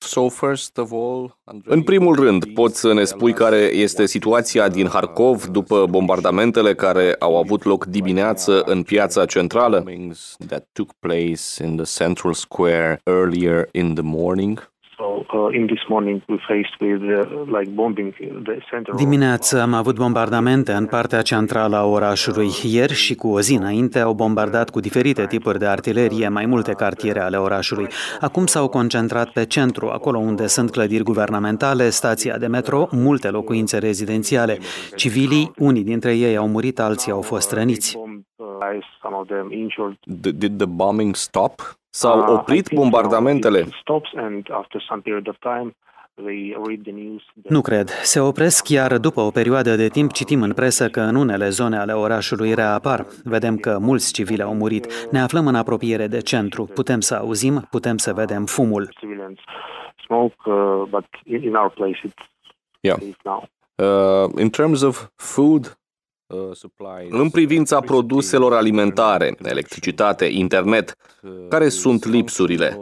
În primul rând, poți să ne spui care este situația din Harkov după bombardamentele care au avut loc dimineață în piața centrală? Dimineața am avut bombardamente în partea centrală a orașului. Ieri și cu o zi înainte au bombardat cu diferite tipuri de artilerie mai multe cartiere ale orașului. Acum s-au concentrat pe centru, acolo unde sunt clădiri guvernamentale, stația de metro, multe locuințe rezidențiale. Civilii, unii dintre ei au murit, alții au fost răniți. Did the bombing stop? S-au oprit bombardamentele? Nu cred. Se opresc, iar după o perioadă de timp citim în presă că în unele zone ale orașului reapar. Vedem că mulți civili au murit. Ne aflăm în apropiere de centru. Putem să auzim, putem să vedem fumul. In terms of food, în privința produselor alimentare, electricitate, internet, care sunt lipsurile?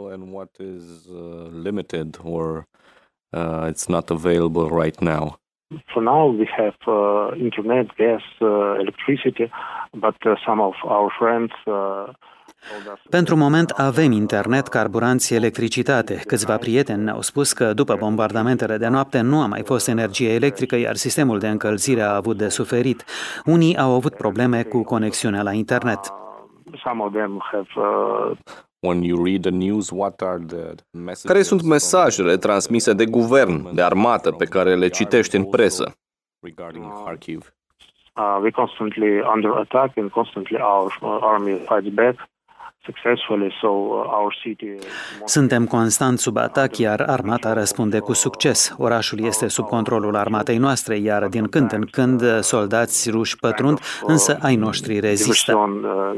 It's not available right now. For now, we have internet, gas, electricity, but some of our friends. Pentru moment avem internet, carburanți, electricitate. Câțiva prieteni ne-au spus că după bombardamentele de noapte nu a mai fost energie electrică, iar sistemul de încălzire a avut de suferit. Unii au avut probleme cu conexiunea la internet. Some of them have. When you read the news, what are the messages? Care sunt mesajele transmise de guvern, de armată, pe care le citești în presă? Regarding Kharkiv. We constantly under attack and constantly our army fights back successfully, so our city. Suntem constant sub atac, iar armata răspunde cu succes. Orașul este sub controlul armatei noastre, iar din când în când soldați ruși pătrund, însă ai noștri rezistă.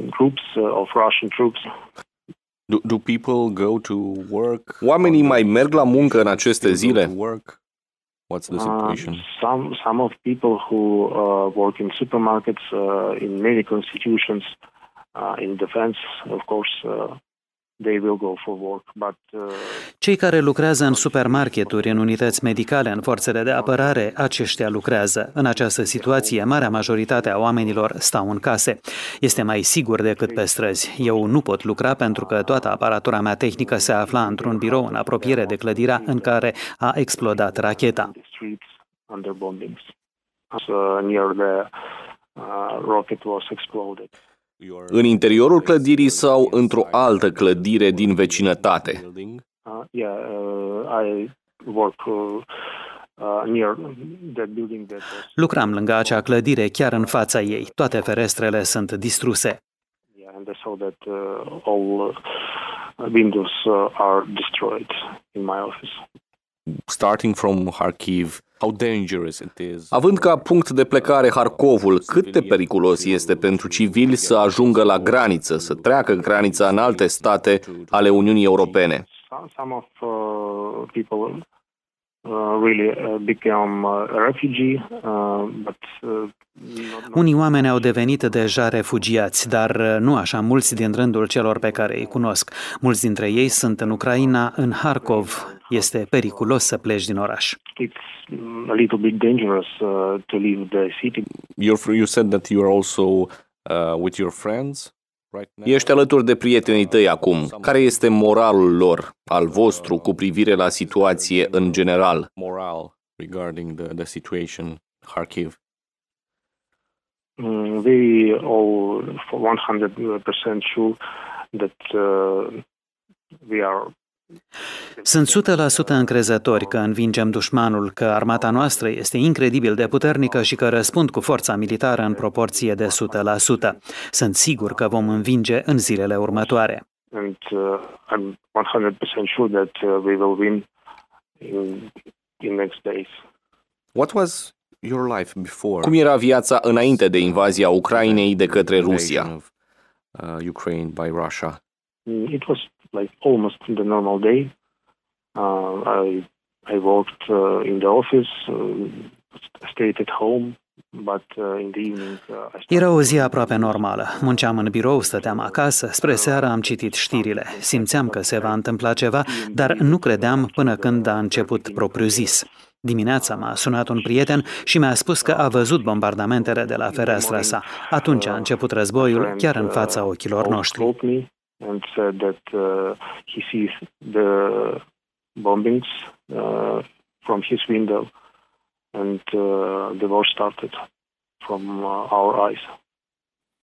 Do people go to work? Oamenii mai merg la muncă în aceste zile? What's the situation? Some of people who work in supermarkets, in medical institutions, in defense, of course, they will go for work. But cei care lucrează în supermarketuri, în unități medicale, în forțele de apărare, aceștia lucrează. În această situație, marea majoritate a oamenilor stau în case. Este mai sigur decât pe străzi. Eu nu pot lucra pentru că toată aparatura mea tehnică se afla într-un birou în apropiere de clădirea în care a explodat racheta. În interiorul clădirii sau într-o altă clădire din vecinătate? Lucram lângă acea clădire, chiar în fața ei. Toate ferestrele sunt distruse. Starting from Kharkiv, how dangerous it is. Având ca punct de plecare Harkovul, cât de periculos este pentru civili să ajungă la graniță, să treacă granița în alte state ale Uniunii Europene? Some of people really become refugee, but unii oameni au devenit deja refugiați, dar nu așa mulți din rândul celor pe care îi cunosc. Mulți dintre ei sunt în Ucraina, în Harkov. Este periculos să pleci din oraș. It's a little bit dangerous to leave the city. You said that you are also with your friends right now. Ești alături de prietenii tăi acum. Care este moralul lor, al vostru, cu privire la situație în general? Moral regarding the situation Kharkiv. We all 100% sure that we are. Sunt 100% încrezători că învingem dușmanul, că armata noastră este incredibil de puternică și că răspund cu forța militară în proporție de 100%. Sunt sigur că vom învinge în zilele următoare. And I'm 100% sure that we will win in next days. What was your life before? Cum era viața înainte de invazia Ucrainei de către Rusia? Ukraine by Russia. It was like almost the normal day. I worked in the office, stayed at home. But in the evening, Era o zi aproape normală. Munceam în birou, stăteam acasă. Spre seară am citit știrile. Simțeam că se va întâmpla ceva, dar nu credeam până când a început propriu-zis. Dimineața m-a sunat un prieten și mi-a spus că a văzut bombardamentele de la fereastra sa. Atunci a început războiul, chiar în fața ochilor noștri. And said that he sees the bombings from his window, and the war started from our eyes.